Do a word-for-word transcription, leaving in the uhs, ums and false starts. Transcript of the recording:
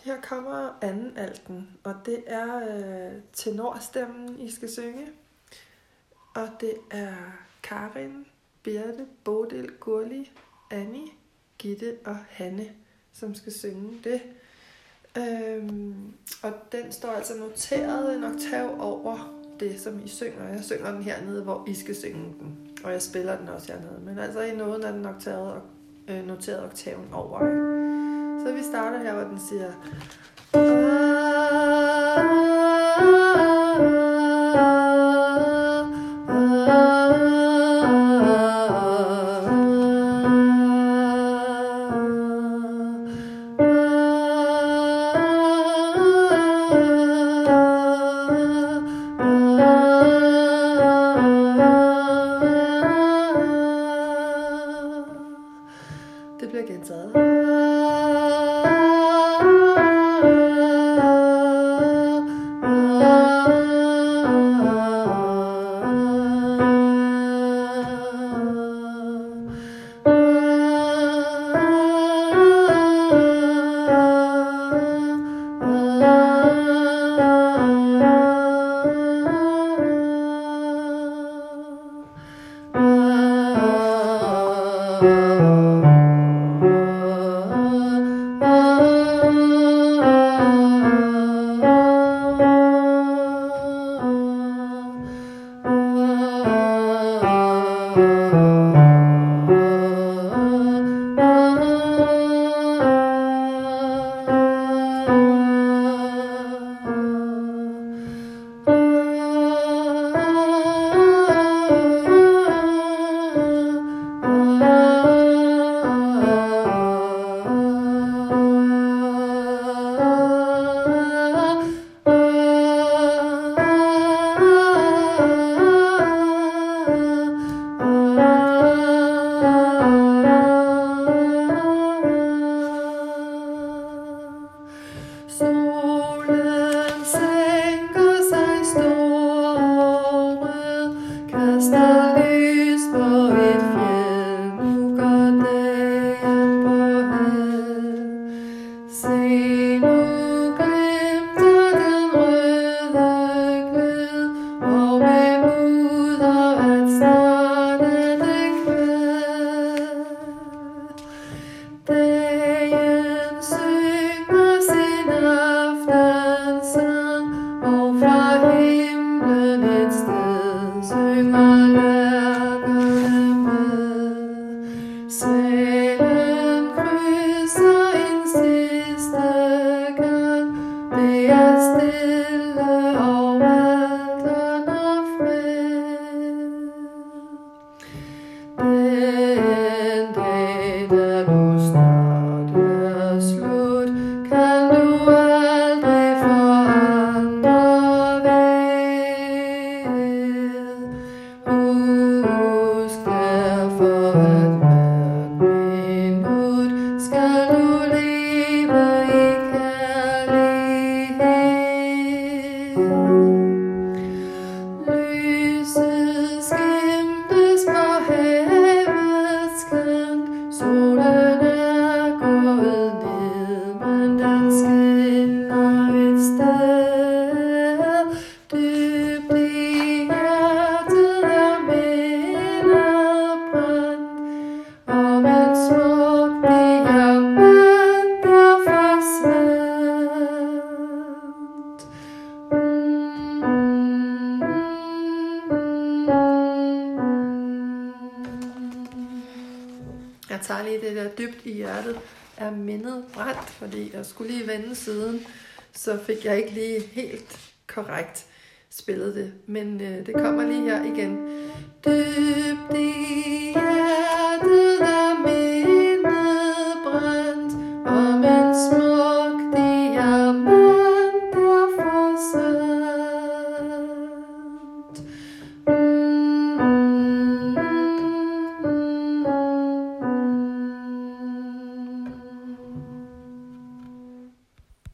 Her kommer anden alten, og det er øh, tenorstemmen, I skal synge. Og det er Karin, Birte, Bodil, Gurli, Annie, Gitte og Hanne, som skal synge det. Øhm, og den står altså noteret en oktav over det, som I synger. Jeg synger den hernede, hvor I skal synge den. Og jeg spiller den også hernede. Men altså i nåden er den noteret, øh, noteret oktaven over. Så vi starter her, hvor den siger... Det bliver gentaget. Jeg tager lige det der dybt i hjertet. Er mindet brændt, fordi jeg skulle lige vende siden, så fik jeg ikke lige helt korrekt spillet det. Men øh, det kommer lige her igen.